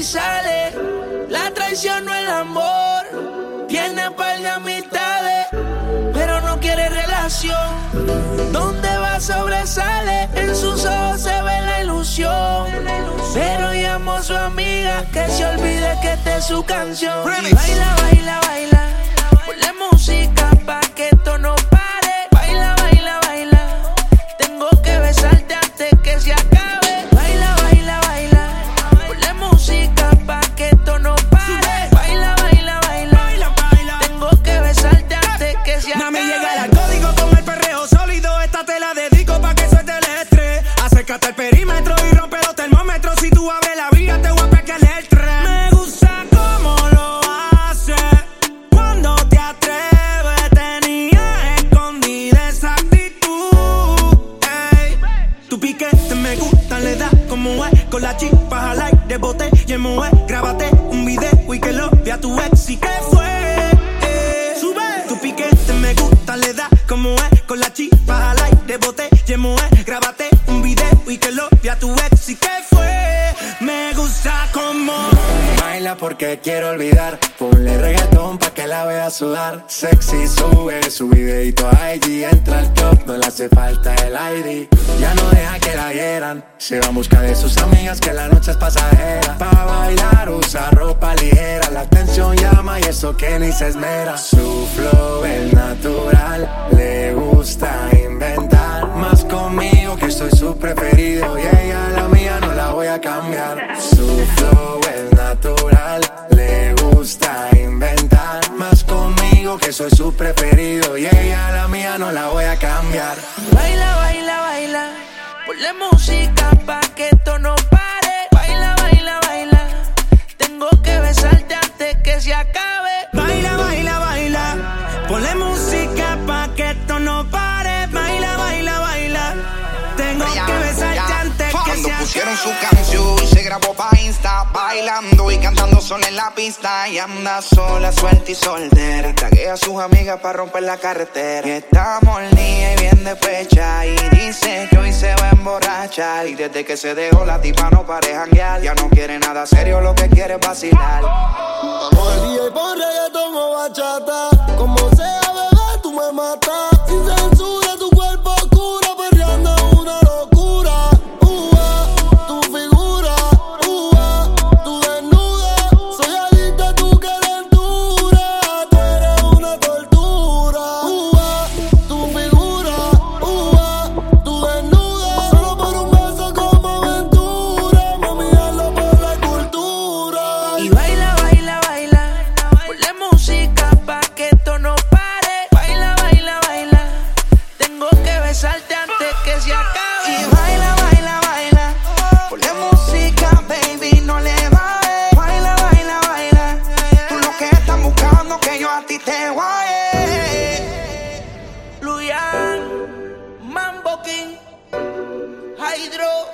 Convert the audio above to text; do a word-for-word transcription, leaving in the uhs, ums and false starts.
y sale. La traición no es el amor. Tiene par de amistades, pero no quiere relación. Donde va sobresale, en sus ojos se ve la ilusión. Pero llamó a su amiga que se olvide que esta es su canción. Y baila, baila, baila. Ponle música pa' que esto no pare. Baila, baila, baila. Tengo que besarte antes que se acabe. Baila, baila, baila. Ponle música pa' que esto no pare. Baila, baila, baila. Tengo que besarte antes que se acabe. Mami, llega el código con el perreo sólido. Esta te la dedico pa' que suelte el estrés. Acércate al perímetro y rompe los termómetros. Si tú abres la vía te voy a pegar el tren. Me gusta cómo lo hace. Cuando te atreves tenía escondida esa actitud. Ey. Tu piquete me gusta, le da como es. Con la chispa al aire, bote y emoe. Grábate un video y que lo vea tu ex. ¿Y qué fue? Ey. Sube. Tu piquete me gusta, le da como es. Con la chispa al aire, bote y emoe. Grábate un video y que lo vea tu ex. ¿Y qué fue? Me gusta como baila porque quiero olvidar. Ponle reggaetón pa' que la vea sudar. Sexy sube su videito a I G. Entra al club, no le hace falta el I D. Ya no deja que la hieran. Se va en busca de sus amigas que la noche es pasajera. Pa' bailar usa ropa ligera. La atención llama y eso que ni se esmera. Su flow es natural. Le gusta inventar. Más conmigo que soy su preferido. Y ella la mía no la voy a cambiar. Su flow es natural. Le gusta inventar. Más conmigo que soy su preferido. Y ella la mía no la voy a cambiar. Baila, baila, baila. Ponle música pa' que esto no pare. Baila, baila, baila. Tengo que besarte antes que se acabe. baila, baila, baila. Ponle música pa' que esto no pare. Baila, baila, baila. Tengo Ya, que besarte ya. antes que Cuando se pusieron acabe. su canción, se grabó pa' Insta, bailando y cantando sola en la pista. Y anda sola, suelta y soltera. Taguea a sus amigas pa' romper la carretera. Y está molida y bien despecha. Y dice que hoy se va a emborrachar. Y desde que se dejó la tipa no pare janguear. Ya no quiere nada serio, lo que quiere es vacilar. Vamos al día y pon reggaetón o bachata. Como sea, bebé, tú me matas. Sin censura, tu cuerpo oscuro, perreando una locura. Ua, tu figura, ua, tu desnuda. Soy adicta a tu calentura. Tú eres una tortura. Ua, tu figura, ua, tu desnuda. Solo por un beso como aventura. Mami, hazlo por la cultura. Y baila, baila, baila. Ponle música pa' que esto no pare. Baila, baila, baila. Tengo que besarte antes que se acabe. Y baila, baila, baila. Ponle música, baby, no le bajes. Baila, baila, baila. Tú lo que estás buscando que yo a ti te guaye. Luyan, Mambo King, Hydro.